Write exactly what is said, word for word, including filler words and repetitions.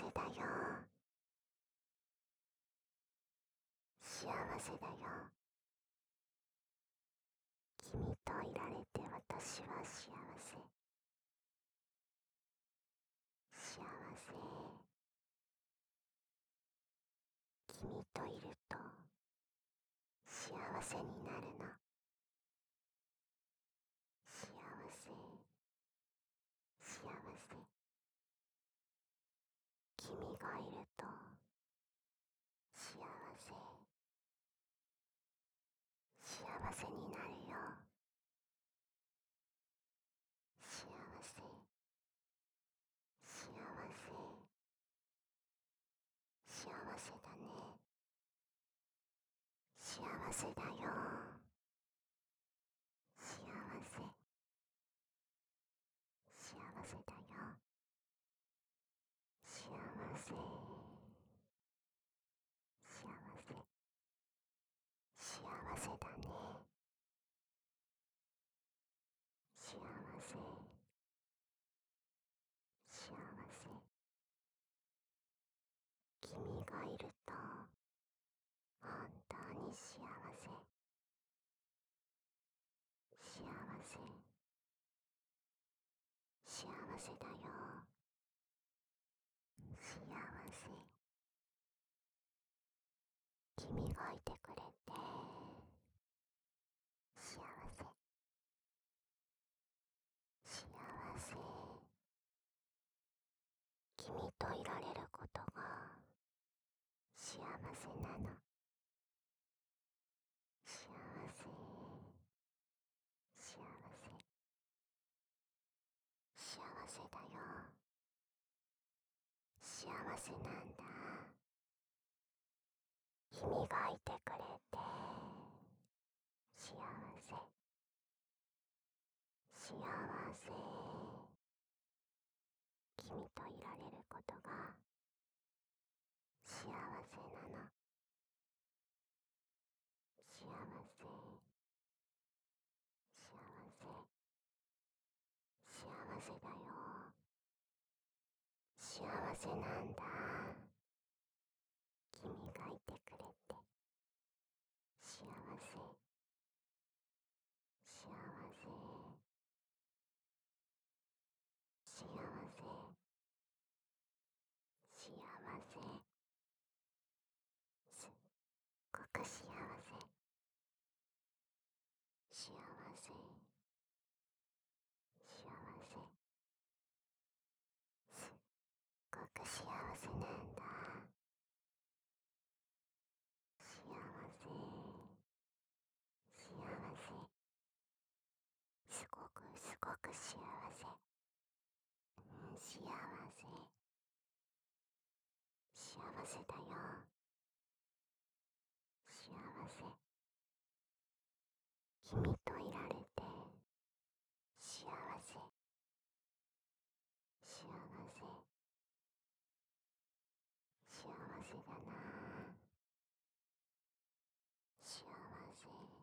せだよ。幸せだよ。君といられて私は幸せ。幸せ。君といると幸せになるの。幸せ。幸せ。君がいると幸せ。幸せになるよ。幸せ。幸せ。幸せだね。幸せだよ。幸せ。幸せだよ。幸せ。幸せ。幸せだね。幸せ。幸せ。君がいると本当に幸せ。幸せ。幸せだよ。幸せ。君がいてくれて幸せ。幸せ。君といられることが幸せなの。幸せ。幸せ。幸せだよ。幸せなんだ。君がいてくれて幸せ。幸せ。君といられることが幸せなの。幸せ。幸せ。幸せだよ。幸せなんだ。君がいてくれて幸せ。幸せ。幸せ。幸せ。すっごく幸せ。幸せ。幸せ。すっごく幸せなんだ。幸せ。幸せ。すごくすごく幸せ。うん、幸せ。幸せだよ。幸せ。君といられて幸せ。幸せ。幸せだな。幸せ。